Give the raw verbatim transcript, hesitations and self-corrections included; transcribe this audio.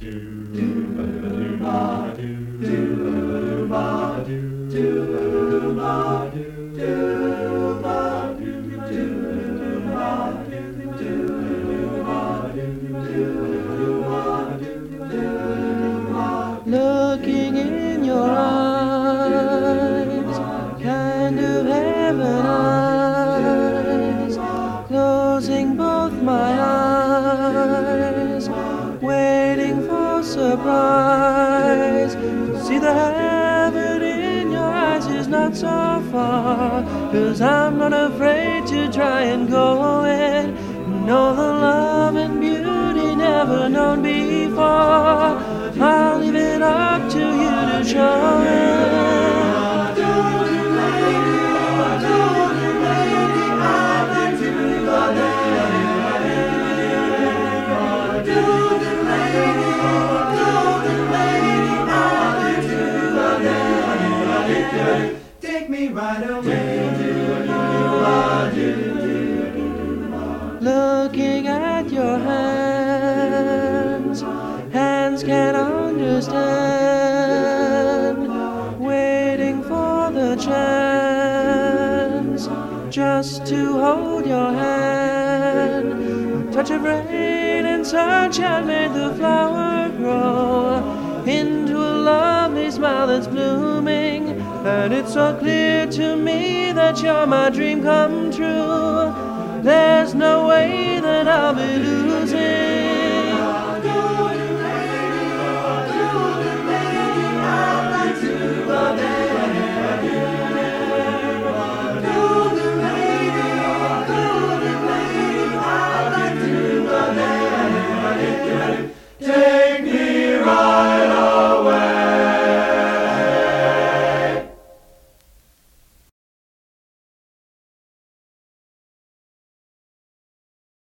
Looking in your eyes, kind of heaven eyes, closing both my eyes, waiting for surprise. To see the heaven in your eyes is not so far, 'cause I'm not afraid to try and go it. Know the love and beauty never known before. I'll leave it up to you to show it. Golden lady, golden lady, I'd like to go there. Golden lady, golden lady, I'd like to go there. Take me right away. Looking at your hands, hands can't understand, waiting for the chance just to hold your hand. A touch of rain and sunshine made the flower grow into a lovely smile that's blooming, and it's so clear to me that you're my dream come true. There's no way that I'll be losing.